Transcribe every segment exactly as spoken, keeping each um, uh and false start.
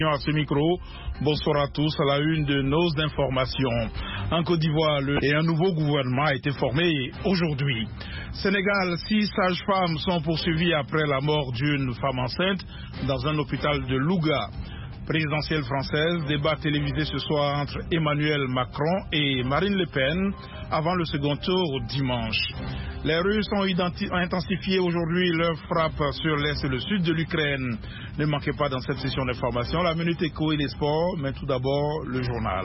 À ce micro, bonsoir à tous. À la une de nos informations. En Côte d'Ivoire, le... et un nouveau gouvernement a été formé aujourd'hui. Sénégal, six sages-femmes sont poursuivies après la mort d'une femme enceinte dans un hôpital de Louga. Présidentielle française, débat télévisé ce soir entre Emmanuel Macron et Marine Le Pen avant le second tour dimanche. Les Russes ont, ont intensifié aujourd'hui leur frappe sur l'est et le sud de l'Ukraine. Ne manquez pas dans cette session d'information la Minute Éco et les sports, mais tout d'abord le journal.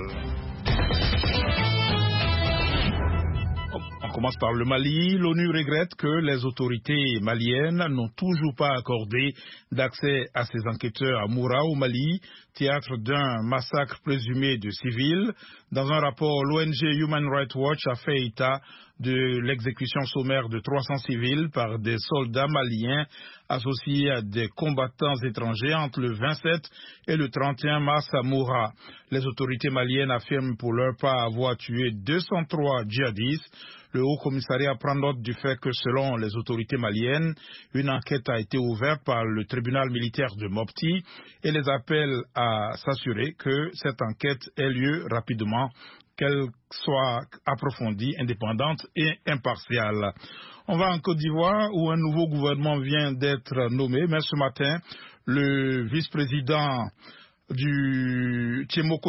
On commence par le Mali. L'ONU regrette que les autorités maliennes n'ont toujours pas accordé d'accès à ces enquêteurs à Moura au Mali, théâtre d'un massacre présumé de civils. Dans un rapport, l'O N G Human Rights Watch a fait état de l'exécution sommaire de trois cents civils par des soldats maliens associés à des combattants étrangers entre le vingt-sept et le trente et un mars à Moura. Les autorités maliennes affirment pour leur part avoir tué deux cent trois djihadistes. Le Haut Commissariat prend note du fait que, selon les autorités maliennes, une enquête a été ouverte par le tribunal militaire de Mopti et les appelle à s'assurer que cette enquête ait lieu rapidement, qu'elle soit approfondie, indépendante et impartiale. On va en Côte d'Ivoire où un nouveau gouvernement vient d'être nommé, mais ce matin, le vice-président du Tiemoko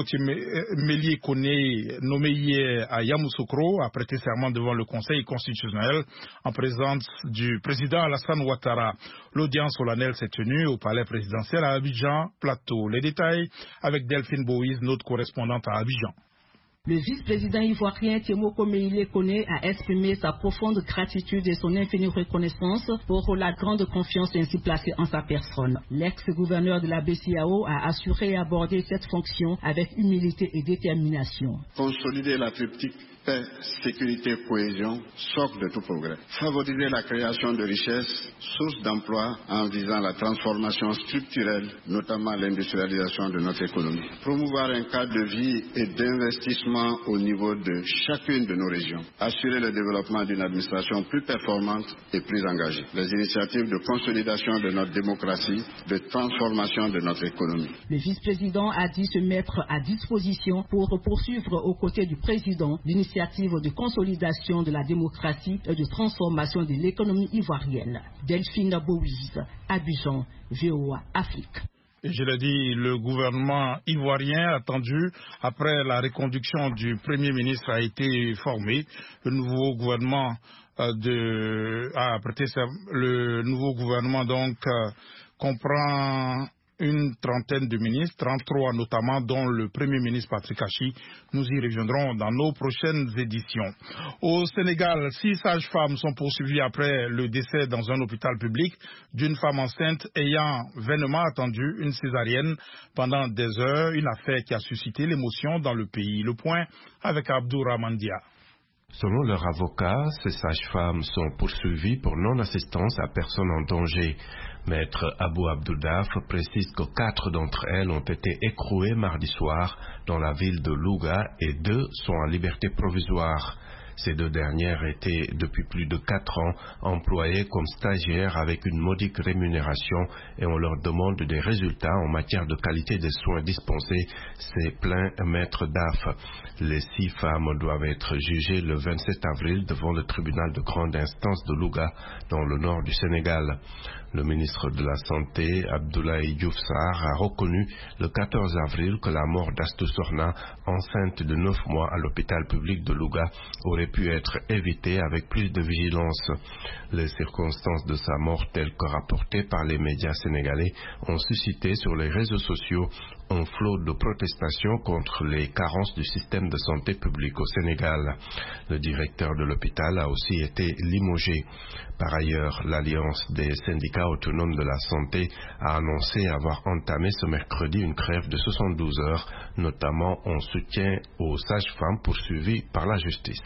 Mélié Koné, nommé hier à Yamoussoukro, a prêté serment devant le Conseil constitutionnel en présence du président Alassane Ouattara. L'audience solennelle s'est tenue au palais présidentiel à Abidjan, Plateau. Les détails avec Delphine Boïse, notre correspondante à Abidjan. Le vice-président ivoirien Tiemoko Mélié Koné a exprimé sa profonde gratitude et son infinie reconnaissance pour la grande confiance ainsi placée en sa personne. L'ex-gouverneur de la B C A O a assuré et abordé cette fonction avec humilité et détermination. Consolider la triptyque paix, sécurité, cohésion, socle de tout progrès. Favoriser la création de richesses, source d'emploi en visant la transformation structurelle, notamment l'industrialisation de notre économie. Promouvoir un cadre de vie et d'investissement au niveau de chacune de nos régions. Assurer le développement d'une administration plus performante et plus engagée. Les initiatives de consolidation de notre démocratie, de transformation de notre économie. Le vice-président a dit se mettre à disposition pour poursuivre aux côtés du président l'initiative de consolidation de la démocratie et de transformation de l'économie ivoirienne. Delphine Boïse, Abidjan, V O A Afrique. Et je l'ai dit, le gouvernement ivoirien attendu après la reconduction du Premier ministre a été formé. Le nouveau gouvernement euh, de a prêté le nouveau gouvernement donc euh, comprend une trentaine de ministres, trente-trois notamment, dont le Premier ministre Patrick Achi. Nous y reviendrons dans nos prochaines éditions. Au Sénégal, six sages-femmes sont poursuivies après le décès dans un hôpital public d'une femme enceinte ayant vainement attendu une césarienne pendant des heures, une affaire qui a suscité l'émotion dans le pays. Le point avec Abdou Ramandia. Selon leur avocat, ces sages-femmes sont poursuivies pour non-assistance à personne en danger. Maître Abou Abdoudaf précise que quatre d'entre elles ont été écrouées mardi soir dans la ville de Louga et deux sont en liberté provisoire. Ces deux dernières étaient depuis plus de quatre ans employées comme stagiaires avec une modique rémunération et on leur demande des résultats en matière de qualité des soins dispensés, s'est plaint Maître Daf. Les six femmes doivent être jugées le vingt-sept avril devant le tribunal de grande instance de Louga dans le nord du Sénégal. Le ministre de la Santé, Abdoulaye Diouf Sarr, a reconnu le quatorze avril que la mort d'Astou Sorna, enceinte de neuf mois à l'hôpital public de Louga, aurait pu être évitée avec plus de vigilance. Les circonstances de sa mort, telles que rapportées par les médias sénégalais, ont suscité sur les réseaux sociaux un flot de protestations contre les carences du système de santé publique au Sénégal. Le directeur de l'hôpital a aussi été limogé. Par ailleurs, l'Alliance des syndicats autonomes de la santé a annoncé avoir entamé ce mercredi une grève de soixante-douze heures, notamment en soutien aux sages-femmes poursuivies par la justice.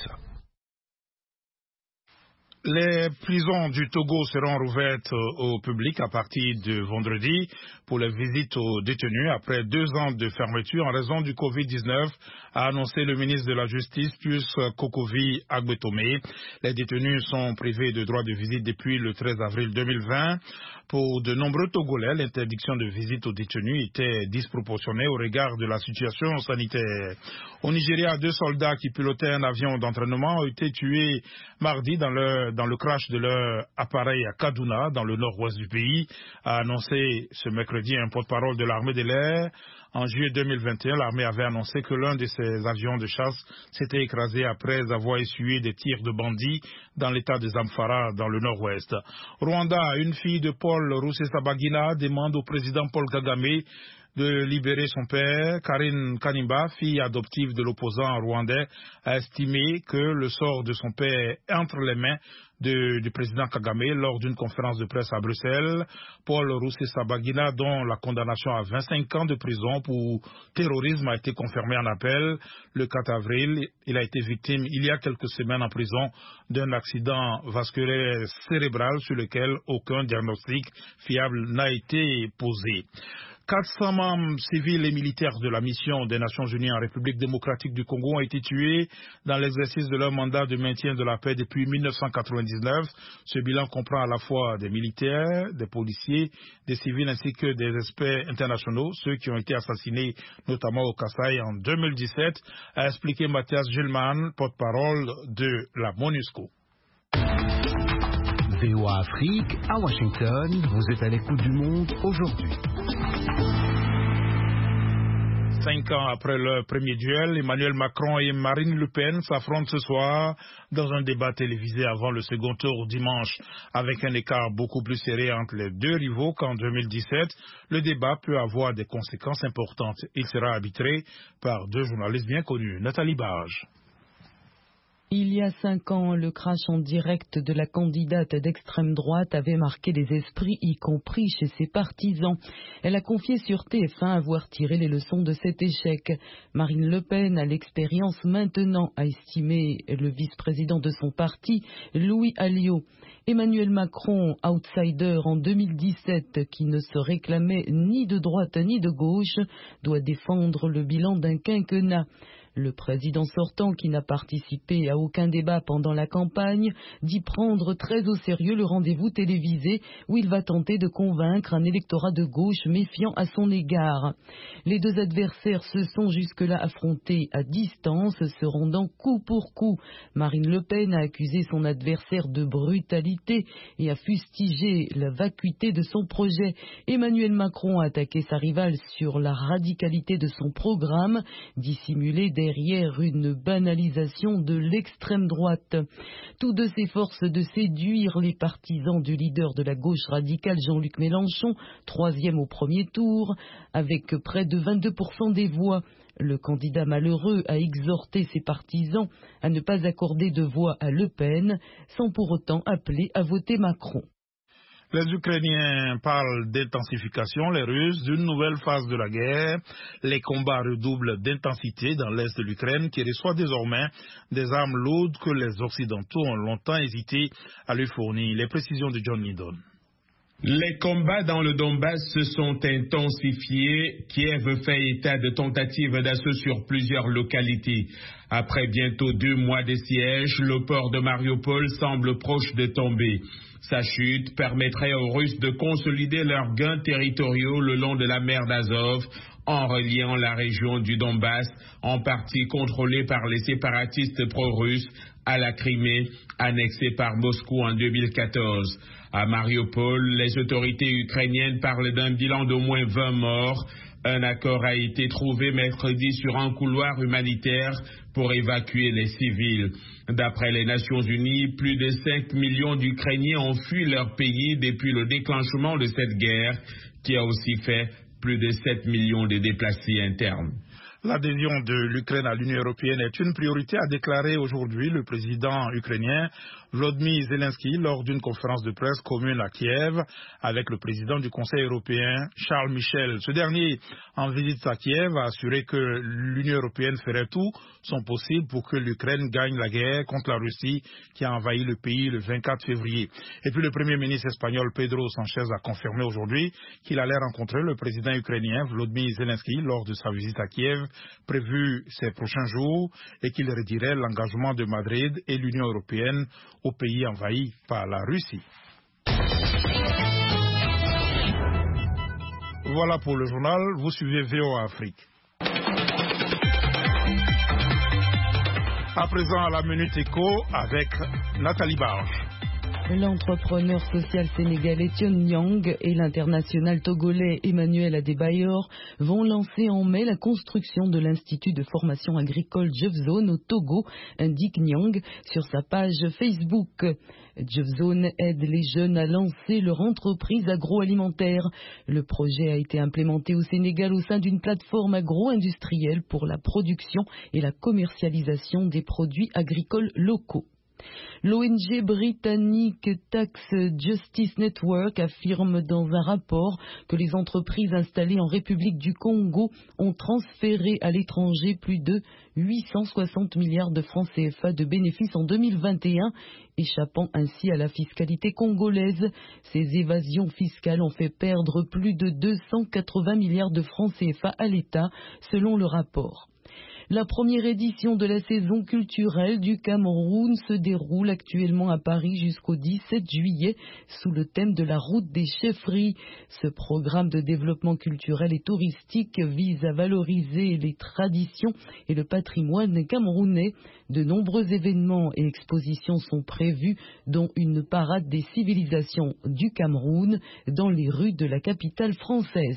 Les prisons du Togo seront rouvertes au public à partir de vendredi pour les visites aux détenus après deux ans de fermeture en raison du covid dix-neuf, a annoncé le ministre de la Justice, Pius Kokovi Agbetomé. Les détenus sont privés de droit de visite depuis le treize avril deux mille vingt. Pour de nombreux Togolais, l'interdiction de visite aux détenus était disproportionnée au regard de la situation sanitaire. Au Nigeria, deux soldats qui pilotaient un avion d'entraînement ont été tués mardi dans le, dans le crash de leur appareil à Kaduna, dans le nord-ouest du pays, a annoncé ce mercredi un porte-parole de l'armée de l'air. En juillet deux mille vingt et un, l'armée avait annoncé que l'un de ses avions de chasse s'était écrasé après avoir essuyé des tirs de bandits dans l'état de Zamfara, dans le nord-ouest. Rwanda, une fille de Paul Rusesabagina demande au président Paul Kagame de libérer son père. Karine Kanimba, fille adoptive de l'opposant rwandais, a estimé que le sort de son père est entre les mains de, du président Kagame lors d'une conférence de presse à Bruxelles. Paul Rusesabagina, dont la condamnation à vingt-cinq ans de prison pour terrorisme a été confirmée en appel le quatre avril. Il a été victime il y a quelques semaines en prison d'un accident vasculaire cérébral sur lequel aucun diagnostic fiable n'a été posé. quatre cents membres civils et militaires de la mission des Nations Unies en République démocratique du Congo ont été tués dans l'exercice de leur mandat de maintien de la paix depuis mille neuf cent quatre-vingt-dix-neuf. Ce bilan comprend à la fois des militaires, des policiers, des civils ainsi que des experts internationaux, ceux qui ont été assassinés notamment au Kasaï en deux mille dix-sept, a expliqué Mathias Gilman, porte-parole de la MONUSCO. V O A Afrique, à Washington, vous êtes à l'écoute du monde aujourd'hui. Cinq ans après leur premier duel, Emmanuel Macron et Marine Le Pen s'affrontent ce soir dans un débat télévisé avant le second tour dimanche. Avec un écart beaucoup plus serré entre les deux rivaux qu'en deux mille dix-sept, le débat peut avoir des conséquences importantes. Il sera arbitré par deux journalistes bien connus. Nathalie Barge. Il y a cinq ans, le crash en direct de la candidate d'extrême droite avait marqué les esprits, y compris chez ses partisans. Elle a confié sur T F un avoir tiré les leçons de cet échec. Marine Le Pen a l'expérience maintenant, a estimé le vice-président de son parti, Louis Alliot. Emmanuel Macron, outsider en deux mille dix-sept, qui ne se réclamait ni de droite ni de gauche, doit défendre le bilan d'un quinquennat. Le président sortant, qui n'a participé à aucun débat pendant la campagne, dit prendre très au sérieux le rendez-vous télévisé où il va tenter de convaincre un électorat de gauche méfiant à son égard. Les deux adversaires se sont jusque-là affrontés à distance, se rendant coup pour coup. Marine Le Pen a accusé son adversaire de brutalité et a fustigé la vacuité de son projet. Emmanuel Macron a attaqué sa rivale sur la radicalité de son programme, dissimulé derrière une banalisation de l'extrême droite. Tous deux s'efforcent de séduire les partisans du leader de la gauche radicale Jean-Luc Mélenchon, troisième au premier tour, avec près de vingt-deux pour cent des voix. Le candidat malheureux a exhorté ses partisans à ne pas accorder de voix à Le Pen, sans pour autant appeler à voter Macron. Les Ukrainiens parlent d'intensification, les Russes d'une nouvelle phase de la guerre. Les combats redoublent d'intensité dans l'est de l'Ukraine qui reçoit désormais des armes lourdes que les Occidentaux ont longtemps hésité à lui fournir. Les précisions de John Nidon. Les combats dans le Donbass se sont intensifiés. Kiev fait état de tentatives d'assaut sur plusieurs localités. Après bientôt deux mois de siège, le port de Mariupol semble proche de tomber. Sa chute permettrait aux Russes de consolider leurs gains territoriaux le long de la mer d'Azov, en reliant la région du Donbass, en partie contrôlée par les séparatistes pro-russes, à la Crimée, annexée par Moscou en deux mille quatorze. À Mariupol, les autorités ukrainiennes parlent d'un bilan d'au moins vingt morts. Un accord a été trouvé mercredi sur un couloir humanitaire pour évacuer les civils. D'après les Nations Unies, plus de cinq millions d'Ukrainiens ont fui leur pays depuis le déclenchement de cette guerre, qui a aussi fait plus de sept millions de déplacés internes. L'adhésion de l'Ukraine à l'Union européenne est une priorité, a déclaré aujourd'hui le président ukrainien Volodymyr Zelensky lors d'une conférence de presse commune à Kiev avec le président du Conseil européen Charles Michel. Ce dernier, en visite à Kiev, a assuré que l'Union européenne ferait tout son possible pour que l'Ukraine gagne la guerre contre la Russie qui a envahi le pays le vingt-quatre février. Et puis le premier ministre espagnol Pedro Sánchez a confirmé aujourd'hui qu'il allait rencontrer le président ukrainien Volodymyr Zelensky lors de sa visite à Kiev prévue ces prochains jours et qu'il redirait l'engagement de Madrid et l'Union européenne au pays envahi par la Russie. Voilà pour le journal, vous suivez V O A Afrique. À présent, à la Minute Éco avec Nathalie Barge. L'entrepreneur social sénégalais Thion Niang et l'international togolais Emmanuel Adebayor vont lancer en mai la construction de l'Institut de formation agricole Jeffzone au Togo, indique Niang sur sa page Facebook. Jeffzone aide les jeunes à lancer leur entreprise agroalimentaire. Le projet a été implémenté au Sénégal au sein d'une plateforme agro-industrielle pour la production et la commercialisation des produits agricoles locaux. L'O N G britannique Tax Justice Network affirme dans un rapport que les entreprises installées en République du Congo ont transféré à l'étranger plus de huit cent soixante milliards de francs C F A de bénéfices en deux mille vingt et un, échappant ainsi à la fiscalité congolaise. Ces évasions fiscales ont fait perdre plus de deux cent quatre-vingts milliards de francs C F A à l'État, selon le rapport. La première édition de la saison culturelle du Cameroun se déroule actuellement à Paris jusqu'au dix-sept juillet sous le thème de la route des chefferies. Ce programme de développement culturel et touristique vise à valoriser les traditions et le patrimoine camerounais. De nombreux événements et expositions sont prévus, dont une parade des civilisations du Cameroun dans les rues de la capitale française.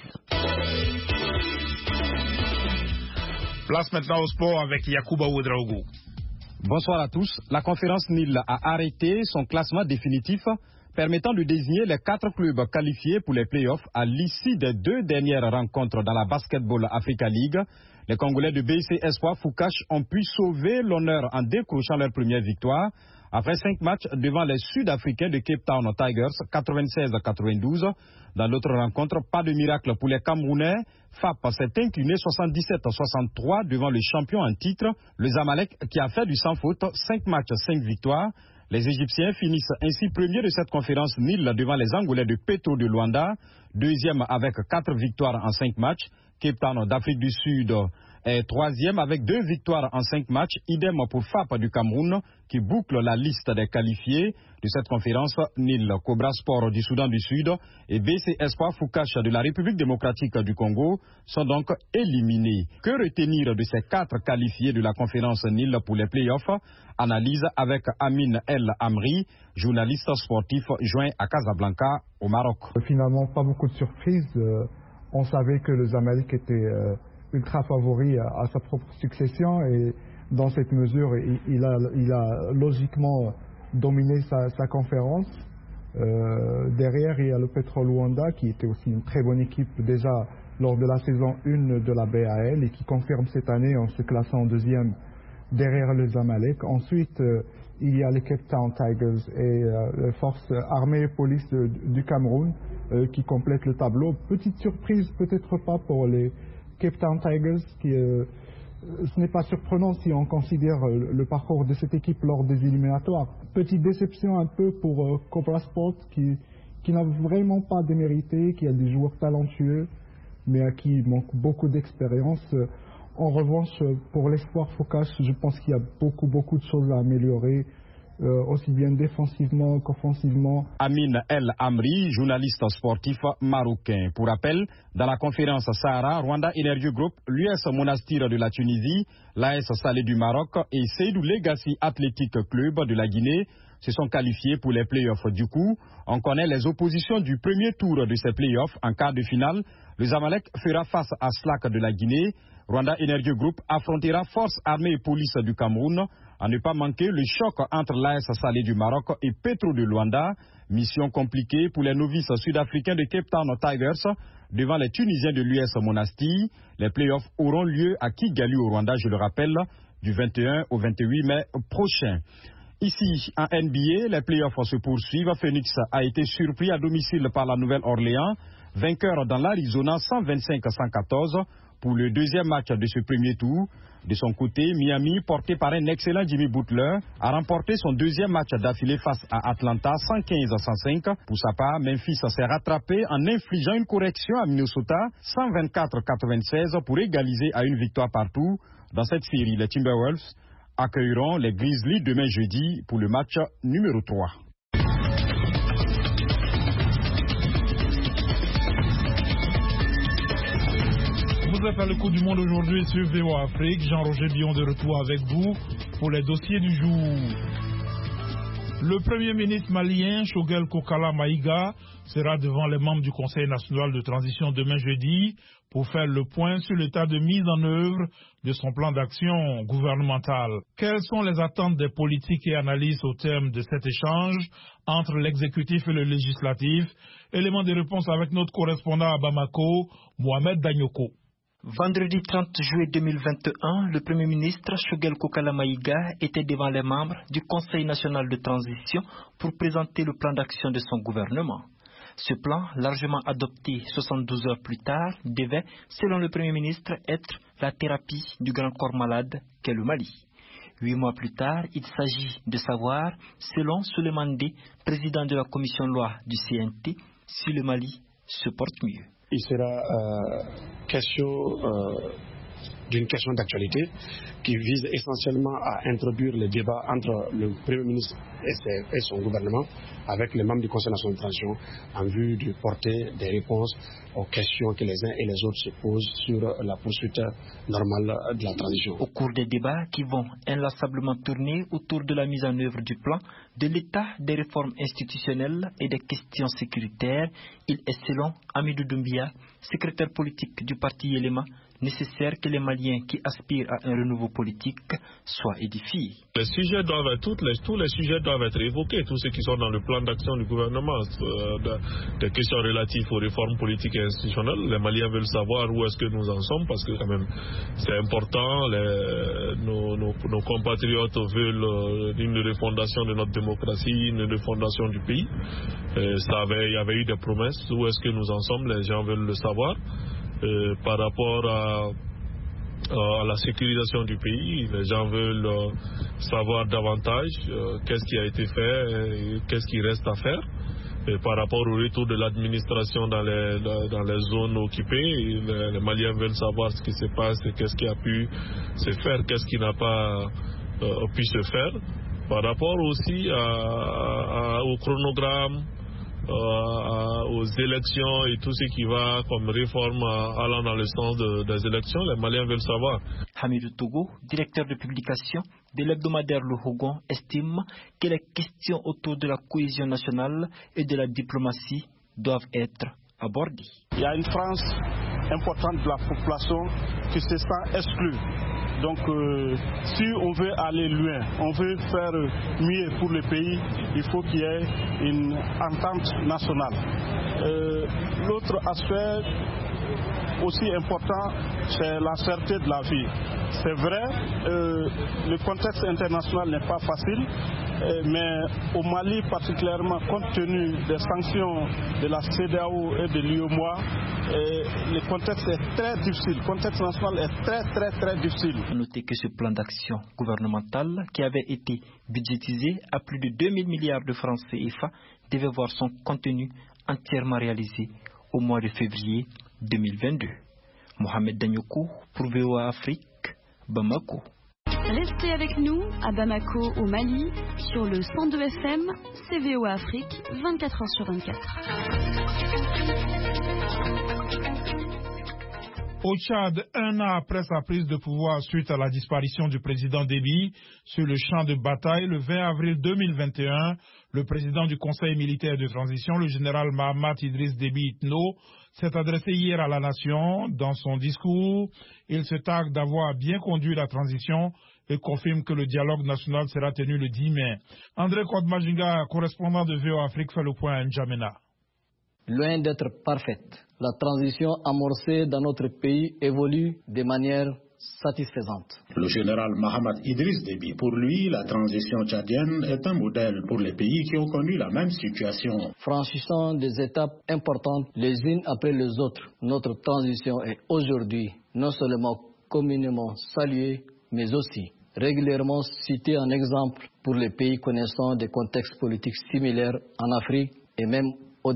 Place maintenant au sport avec Yacouba Ouedraogo. Bonsoir à tous. La conférence N I L a arrêté son classement définitif permettant de désigner les quatre clubs qualifiés pour les playoffs à l'issue des deux dernières rencontres dans la Basketball Africa League. Les Congolais de B I C Espoir Foucache ont pu sauver l'honneur en décrochant leur première victoire après cinq matchs devant les Sud-Africains de Cape Town Tigers quatre-vingt-seize à quatre-vingt-douze. Dans l'autre rencontre, pas de miracle pour les Camerounais. F A P s'est incliné soixante-dix-sept à soixante-trois devant le champion en titre, le Zamalek, qui a fait du sans faute, cinq matchs, cinq victoires. Les Égyptiens finissent ainsi premiers de cette conférence N I L devant les Angolais de Petro de Luanda, deuxième avec quatre victoires en cinq matchs. Cape Town d'Afrique du Sud est troisième avec deux victoires en cinq matchs. Idem pour F A P du Cameroun qui boucle la liste des qualifiés de cette conférence N I L. Cobra Sport du Soudan du Sud et B C Espoir Foucache de la République démocratique du Congo sont donc éliminés. Que retenir de ces quatre qualifiés de la conférence N I L pour les playoffs? Analyse avec Amin El Amri, journaliste sportif joint à Casablanca au Maroc. Finalement, pas beaucoup de surprises. Euh, on savait que le Zamalek était euh, ultra favori à, à sa propre succession et dans cette mesure, il, il, a, il a logiquement dominé sa, sa conférence. Euh, derrière, il y a le Petro Luanda qui était aussi une très bonne équipe déjà lors de la saison un de la B A L et qui confirme cette année en se classant en deuxième derrière le Zamalek. Ensuite, euh, il y a les Cape Town Tigers et euh, les forces armées et police de, du Cameroun euh, qui complètent le tableau. Petite surprise, peut-être pas pour les Cape Town Tigers, qui, euh, ce n'est pas surprenant si on considère euh, le parcours de cette équipe lors des éliminatoires. Petite déception un peu pour euh, Cobra Sport qui, qui n'a vraiment pas démérité, qui a des joueurs talentueux, mais à qui il manque beaucoup d'expérience. En revanche, pour l'Espoir Foucache, je pense qu'il y a beaucoup, beaucoup de choses à améliorer, euh, aussi bien défensivement qu'offensivement. Amin El Amri, journaliste sportif marocain. Pour rappel, dans la conférence Sahara, Rwanda Energy Group, l'U S Monastir de la Tunisie, l'A S Salé du Maroc et Seydou Legacy Athletic Club de la Guinée se sont qualifiés pour les playoffs. Du coup, on connaît les oppositions du premier tour de ces playoffs. En quart de finale, le Zamalek fera face à Slack de la Guinée. Rwanda Energy Group affrontera Forces armées et police du Cameroun. À ne pas manquer le choc entre l'A S Salé du Maroc et Petro de Luanda. Mission compliquée pour les novices sud-africains de Cape Town Tigers devant les Tunisiens de l'U S Monastir. Les playoffs auront lieu à Kigali au Rwanda, je le rappelle, du vingt et un au vingt-huit mai prochain. Ici, en N B A, les playoffs se poursuivent. Phoenix a été surpris à domicile par la Nouvelle-Orléans, vainqueur dans l'Arizona cent vingt-cinq à cent quatorze pour le deuxième match de ce premier tour. De son côté, Miami, porté par un excellent Jimmy Butler, a remporté son deuxième match d'affilée face à Atlanta cent quinze à cent cinq. Pour sa part, Memphis s'est rattrapé en infligeant une correction à Minnesota cent vingt-quatre à quatre-vingt-seize pour égaliser à une victoire partout. Dans cette série, les Timberwolves accueilleront les Grizzlies demain jeudi pour le match numéro trois. Vous êtes à l'écoute du monde aujourd'hui sur V O A Afrique. Jean-Roger Billon de retour avec vous pour les dossiers du jour. Le Premier ministre malien, Choguel Kokala Maïga, sera devant les membres du Conseil national de transition demain jeudi pour faire le point sur l'état de mise en œuvre de son plan d'action gouvernemental. Quelles sont les attentes des politiques et analystes au terme de cet échange entre l'exécutif et le législatif? Élément de réponse avec notre correspondant à Bamako, Mohamed Danyoko. Vendredi trente juillet deux mille vingt et un, le Premier ministre Choguel Kokala Maïga était devant les membres du Conseil national de transition pour présenter le plan d'action de son gouvernement. Ce plan, largement adopté soixante-douze heures plus tard, devait, selon le Premier ministre, être la thérapie du grand corps malade qu'est le Mali. Huit mois plus tard, il s'agit de savoir, selon Souleymane Dé, président de la commission loi du C N T, si le Mali se porte mieux. Il sera euh, question euh, d'une question d'actualité qui vise essentiellement à introduire le débat entre le Premier ministre et, ses, et son gouvernement avec les membres du Conseil national de transition en vue de porter des réponses aux questions que les uns et les autres se posent sur la poursuite normale de la transition. Au cours des débats qui vont inlassablement tourner autour de la mise en œuvre du plan, de l'état des réformes institutionnelles et des questions sécuritaires, il est selon Amidou Doumbia, secrétaire politique du parti Yélema, nécessaire que les Maliens qui aspirent à un renouveau politique soient édifiés. Les sujets doivent être, toutes les, tous les sujets doivent être évoqués, tous ceux qui sont dans le plan d'action du gouvernement, euh, des questions relatives aux réformes politiques et institutionnelles. Les Maliens veulent savoir où est-ce que nous en sommes, parce que quand même c'est important. Les, nos, nos, nos compatriotes veulent euh, une refondation de notre démocratie, une refondation du pays. Et ça avait, il y avait eu des promesses. Où est-ce que nous en sommes? Les gens veulent le savoir. Euh, par rapport à, à la sécurisation du pays, les gens veulent euh, savoir davantage euh, qu'est-ce qui a été fait et qu'est-ce qui reste à faire. Et par rapport au retour de l'administration dans les, dans les zones occupées, les, les Maliens veulent savoir ce qui se passe et qu'est-ce qui a pu se faire, qu'est-ce qui n'a pas euh, pu se faire. Par rapport aussi à, à, au chronogramme, Euh, aux élections et tout ce qui va comme réforme euh, allant dans le sens de, des élections, les Maliens veulent savoir. Hamidou Togo, directeur de publication de l'hebdomadaire Le Hogon, estime que les questions autour de la cohésion nationale et de la diplomatie doivent être abordées. Il y a une France importante de la population qui se sent exclue. Donc euh, si on veut aller loin, on veut faire mieux pour le pays, il faut qu'il y ait une entente nationale. Euh, l'autre aspect aussi important, c'est la cherté de la vie. C'est vrai, euh, le contexte international n'est pas facile, euh, mais au Mali particulièrement, compte tenu des sanctions de la C E D E A O et de l'U E M O A, euh, le contexte est très difficile, le contexte national est très très très difficile. Notez que ce plan d'action gouvernemental, qui avait été budgétisé à plus de deux mille milliards de francs C F A, devait voir son contenu entièrement réalisé au mois de février deux mille vingt-deux. Mohamed Danyoko pour V O A Afrique, Bamako. Restez avec nous à Bamako au Mali sur le cent deux F M, c'est V O A Afrique, vingt-quatre heures sur vingt-quatre. Au Tchad, un an après sa prise de pouvoir suite à la disparition du président Déby sur le champ de bataille le vingt avril deux mille vingt et un, le président du Conseil militaire de transition, le général Mahamat Idriss Déby Itno, s'est adressé hier à la nation. Dans son discours, il se targue d'avoir bien conduit la transition et confirme que le dialogue national sera tenu le dix mai. André Kodmajinga, correspondant de V O A Afrique, fait le point à N'Djamena. Loin d'être parfaite, la transition amorcée dans notre pays évolue de manière satisfaisante. Le général Mahamat Idriss Déby, pour lui, la transition tchadienne est un modèle pour les pays qui ont connu la même situation. Franchissant des étapes importantes les unes après les autres, notre transition est aujourd'hui non seulement communément saluée, mais aussi régulièrement citée en exemple pour les pays connaissant des contextes politiques similaires en Afrique et même au-delà.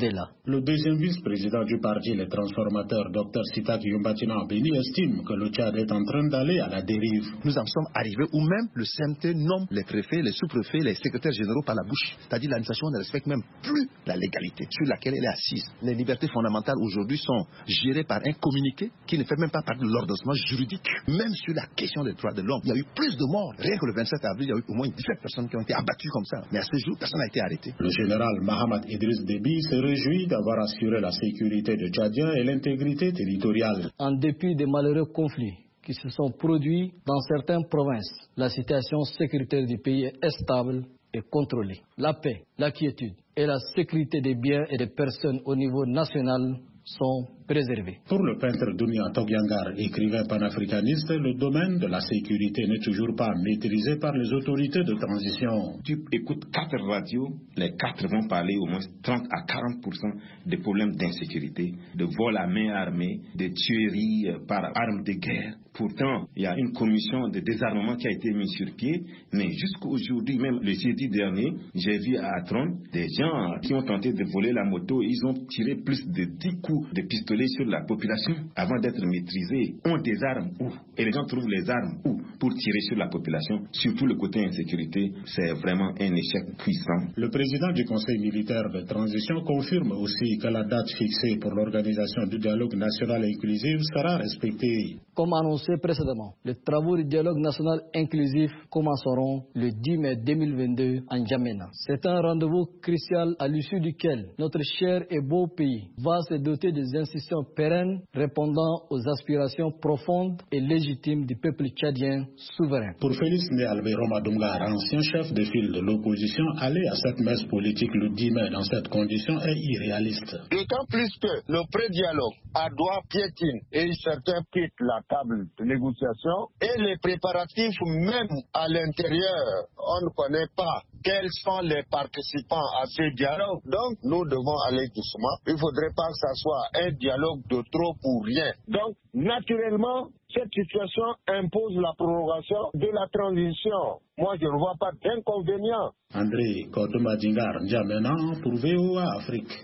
Le deuxième vice-président du parti, les transformateurs, Dr Sitak Yombatina Beni, estime que le Tchad est en train d'aller à la dérive. Nous en sommes arrivés où même le C M T nomme les préfets, les sous-préfets, les secrétaires généraux par la bouche. C'est-à-dire l'administration ne respecte même plus la légalité sur laquelle elle est assise. Les libertés fondamentales aujourd'hui sont gérées par un communiqué qui ne fait même pas partie de l'ordonnancement juridique. Même sur la question des droits de l'homme, il y a eu plus de morts. Rien que le vingt-sept avril, il y a eu au moins dix-sept personnes qui ont été abattues comme ça. Mais à ce jour, personne n'a été arrêté. Le général Mahamat Idriss Déby se réjouit d'avoir assuré la sécurité des Tchadiens et l'intégrité territoriale. En dépit des malheureux conflits qui se sont produits dans certaines provinces, la situation sécuritaire du pays est stable et contrôlée. La paix, la quiétude et la sécurité des biens et des personnes au niveau national sont préservés. Pour le peintre Dounia Togyangar, écrivain panafricaniste, le domaine de la sécurité n'est toujours pas maîtrisé par les autorités de transition. Tu écoutes quatre radios, les quatre vont parler au moins trente à quarante pour cent des problèmes d'insécurité, de vol à main armée, de tueries par armes de guerre. Pourtant, il y a une commission de désarmement qui a été mise sur pied, mais jusqu'aujourd'hui, même le jeudi dernier, j'ai vu à Atron des gens qui ont tenté de voler la moto, ils ont tiré plus de dix coups de pistolet sur la population avant d'être maîtrisés. Ont des armes où? Et les gens trouvent les armes où? Pour tirer sur la population. Surtout le côté insécurité, c'est vraiment un échec puissant. Le président du Conseil militaire de transition confirme aussi que la date fixée pour l'organisation du dialogue national inclusif sera respectée. Comme annoncé précédemment, les travaux du dialogue national inclusif commenceront le dix mai deux mille vingt-deux en N'Djamena. C'est un rendez-vous crucial à l'issue duquel notre cher et beau pays va se doter des institutions pérennes répondant aux aspirations profondes et légitimes du peuple tchadien souverain. Pour Félix Néalbe Domgar, ancien chef de file de l'opposition, aller à cette messe politique le dix mai dans cette condition est irréaliste. D'autant plus que le pré-dialogue à doigt piétine et certains quittent la table de négociation et les préparatifs même à l'intérieur, on ne connaît pas quels sont les participants à ces dialogues. Donc nous devons aller doucement. Il ne faudrait pas que ça soit un dialogue de trop pour rien. Donc naturellement, cette situation impose la prorogation de la transition. Moi, je ne vois pas d'inconvénient. André Kodomadingar N'Djamena pour V O A Afrique.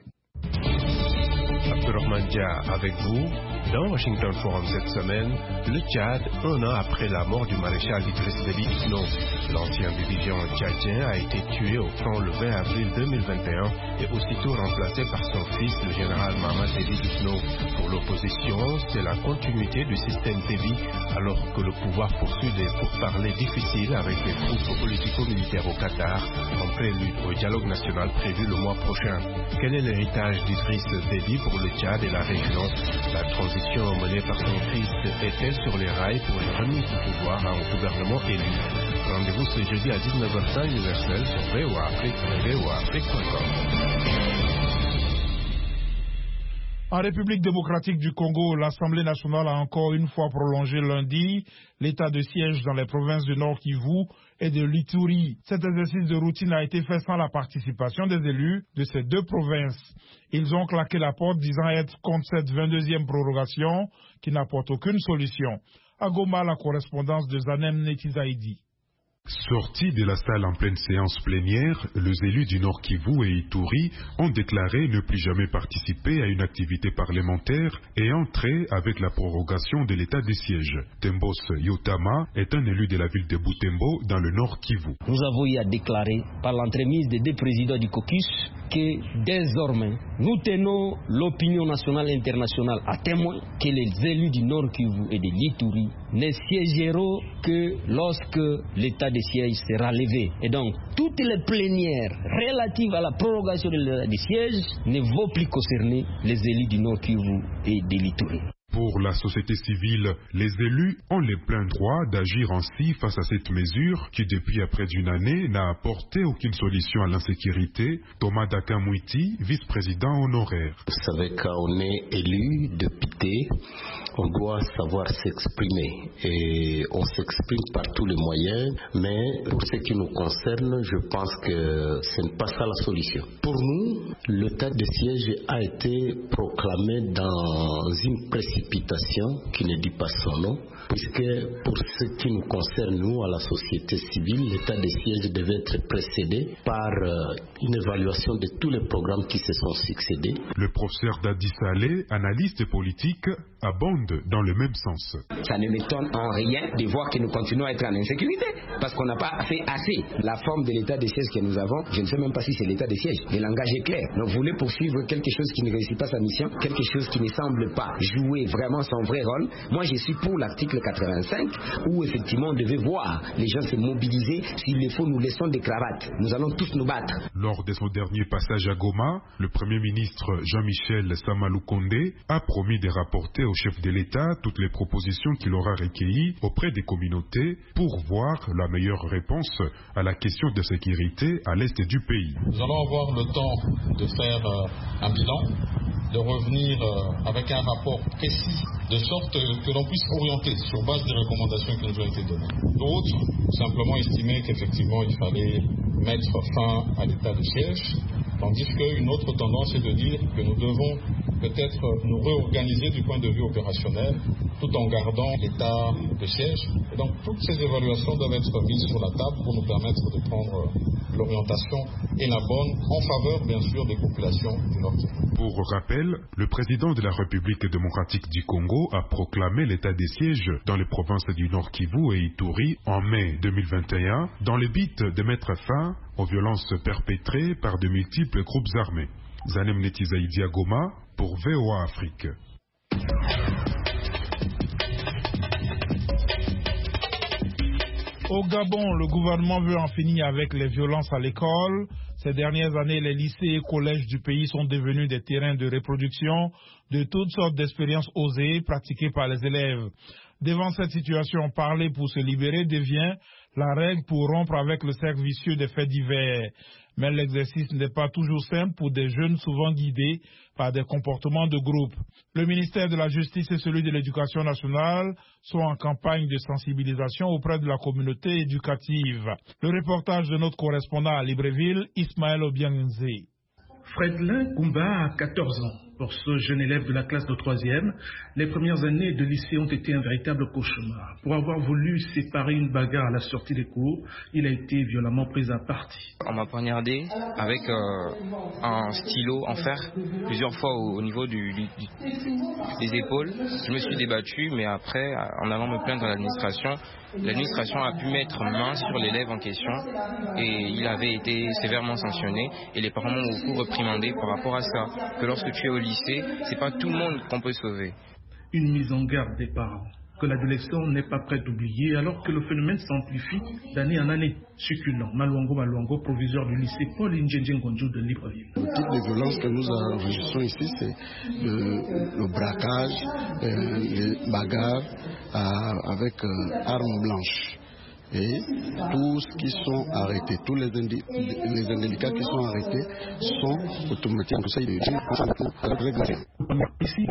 Abdurrahman Dia avec vous. Dans Washington Forum cette semaine, le Tchad, un an après la mort du maréchal Idriss Déby Itno. L'ancien dirigeant tchadien a été tué au front le vingt avril deux mille vingt et un et aussitôt remplacé par son fils, le général Mahamat Déby Itno. Pour l'opposition, c'est la continuité du système Déby alors que le pouvoir poursuit des pourparlers difficiles avec les troupes politico-militaires au Qatar en prélude au dialogue national prévu le mois prochain. Quel est l'héritage d'Idriss Déby pour le Tchad et la région? La transition menée par son fils est-elle sur les rails pour une remise du pouvoir à un gouvernement élu? Rendez-vous ce jeudi à dix-neuf heures temps universel sur V O A Afrique et V O A Afrique point com. En République démocratique du Congo, l'Assemblée nationale a encore une fois prolongé lundi l'état de siège dans les provinces du Nord Kivu et de l'Ituri. Cet exercice de routine a été fait sans la participation des élus de ces deux provinces. Ils ont claqué la porte disant être contre cette vingt-deuxième prorogation qui n'apporte aucune solution. À Goma, la correspondance de Zanem Netizaïdi. Sortis de la salle en pleine séance plénière, les élus du Nord Kivu et Ituri ont déclaré ne plus jamais participer à une activité parlementaire et entrer avec la prorogation de l'état de siège. Tembos Yotama est un élu de la ville de Butembo dans le Nord Kivu. Nous avons eu à déclarer par l'entremise des deux présidents du caucus que désormais nous tenons l'opinion nationale et internationale à témoin que les élus du Nord Kivu et de l'Ituri ne siégeront que lorsque l'état de siège sera levé. Et donc, toutes les plénières relatives à la prorogation de l'état de siège ne vont plus concerner les élus du Nord Kivu et de l'Ituri. Pour la société civile, les élus ont le plein droit d'agir ainsi face à cette mesure qui, depuis près d'une année, n'a apporté aucune solution à l'insécurité. Thomas Dakamouiti, vice-président honoraire. Vous savez, quand on est élu député, on doit savoir s'exprimer. Et on s'exprime par tous les moyens, mais pour ce qui nous concerne, je pense que ce n'est pas ça la solution. Pour nous, l'état de siège a été proclamé dans une précipitation précipitation qui ne dit pas son nom, puisque pour ce qui nous concerne, nous, à la société civile, l'état de siège devait être précédé par euh, une évaluation de tous les programmes qui se sont succédés. Le professeur Dadi Saleh, analyste politique, abonde dans le même sens. Ça ne m'étonne en rien de voir que nous continuons à être en insécurité, parce qu'on n'a pas fait assez. La forme de l'état de siège que nous avons, je ne sais même pas si c'est l'état de siège. Le langage est clair. Donc vous voulez poursuivre quelque chose qui ne réussit pas sa mission, quelque chose qui ne semble pas jouer vraiment son vrai rôle. Moi je suis pour l'article quatre-vingt-cinq, où effectivement on devait voir les gens se mobiliser. S'il le faut, nous laissons des cravates. Nous allons tous nous battre. Lors de son dernier passage à Goma, le Premier ministre Jean-Michel Samalou Kondé a promis de rapporter au chef de l'État toutes les propositions qu'il aura recueillies auprès des communautés pour voir la meilleure réponse à la question de sécurité à l'est du pays. Nous allons avoir le temps de faire euh, un bilan, de revenir euh, avec un rapport précis, de sorte que l'on puisse orienter sur base des recommandations qui nous ont été données. D'autres simplement estimaient qu'effectivement il fallait mettre fin à l'état de siège, tandis qu'une autre tendance est de dire que nous devons peut-être nous réorganiser du point de vue opérationnel tout en gardant l'état de siège. Et donc toutes ces évaluations doivent être mises sur la table pour nous permettre de prendre l'orientation et la bonne en faveur bien sûr des populations du Nord Kivu. Pour rappel, le président de la République démocratique du Congo a proclamé l'état des sièges dans les provinces du Nord Kivu et Ituri en mai deux mille vingt et un dans le but de mettre fin aux violences perpétrées par de multiples groupes armés. Zanem Netizaïdi à Goma pour V O A Afrique. Au Gabon, le gouvernement veut en finir avec les violences à l'école. Ces dernières années, les lycées et collèges du pays sont devenus des terrains de reproduction de toutes sortes d'expériences osées pratiquées par les élèves. Devant cette situation, parler pour se libérer devient la règle pour rompre avec le cercle vicieux des faits divers. Mais l'exercice n'est pas toujours simple pour des jeunes souvent guidés par des comportements de groupe. Le ministère de la Justice et celui de l'Éducation nationale sont en campagne de sensibilisation auprès de la communauté éducative. Le reportage de notre correspondant à Libreville, Ismaël Obianze. Fredlin Koumba a quatorze ans. Pour ce jeune élève de la classe de troisième, les premières années de lycée ont été un véritable cauchemar. Pour avoir voulu séparer une bagarre à la sortie des cours, il a été violemment pris à partie. On m'a poignardé avec euh, un stylo en fer plusieurs fois au, au niveau du, du, du, des épaules. Je me suis débattu, mais après, en allant me plaindre à l'administration, l'administration a pu mettre main sur l'élève en question et il avait été sévèrement sanctionné et les parents m'ont beaucoup reprimandé par rapport à ça. Que lorsque tu es au lycée, c'est pas tout le monde qu'on peut sauver. Une mise en garde des parents que l'adolescent n'est pas prêt d'oublier alors que le phénomène s'amplifie d'année en année. Succulent, Maluango Maluango, proviseur du lycée Paul Indjenjen Gonjo de Libreville. Le type de violence que nous enregistrons ici, c'est le, le braquage, euh, les bagarres euh, avec euh, armes blanches. Et tous qui sont arrêtés, tous les, indi les indélicats qui sont arrêtés sont automatiquement conseil de régler. Ici,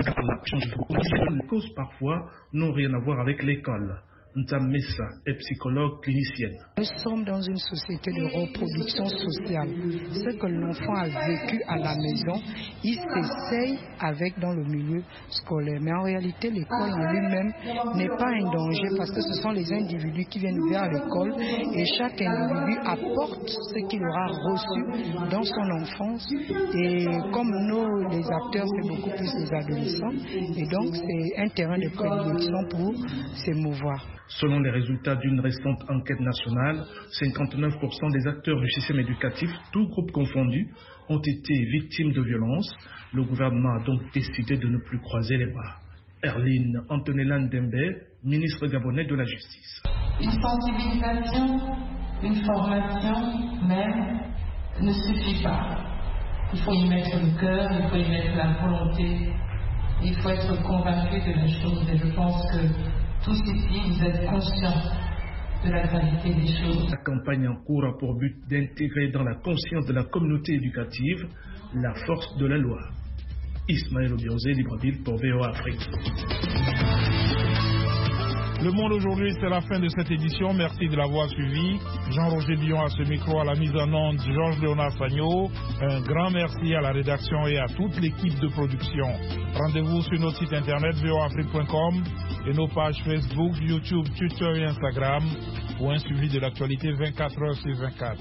les causes parfois n'ont rien à voir avec l'école. Ntamessa est psychologue clinicienne. Nous sommes dans une société de reproduction sociale. Ce que l'enfant a vécu à la maison, il s'essaye avec dans le milieu scolaire. Mais en réalité, l'école en lui-même n'est pas un danger parce que ce sont les individus qui viennent vers l'école et chaque individu apporte ce qu'il aura reçu dans son enfance. Et comme nous, les acteurs, c'est beaucoup plus les adolescents. Et donc, c'est un terrain de prédilection pour s'émouvoir. Selon les résultats d'une récente enquête nationale, cinquante-neuf pour cent des acteurs du système éducatif, tous groupes confondus, ont été victimes de violences. Le gouvernement a donc décidé de ne plus croiser les bras. Erline Antonella Ndembe, ministre gabonais de la Justice. Une sensibilisation, une formation même ne suffit pas. Il faut y mettre le cœur, il faut y mettre la volonté, il faut être convaincu de la chose. Et je pense que tous ici, vous êtes conscients de la gravité des choses. La campagne en cours a pour but d'intégrer dans la conscience de la communauté éducative la force de la loi. Ismaël Obianze, Libreville pour V O A Afrique. Le Monde aujourd'hui, c'est la fin de cette édition. Merci de l'avoir suivi. Jean-Roger Dion à ce micro, à la mise en onde, Georges Léonard Sagno. Un grand merci à la rédaction et à toute l'équipe de production. Rendez-vous sur notre site internet v o afrique point com et nos pages Facebook, YouTube, Twitter et Instagram pour un suivi de l'actualité vingt-quatre heures sur vingt-quatre.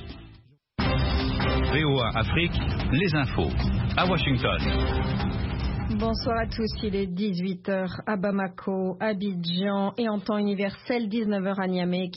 V O A Afrique, les infos à Washington. Bonsoir à tous, il est dix-huit heures à Bamako, Abidjan et en temps universel dix-neuf heures à Niamey.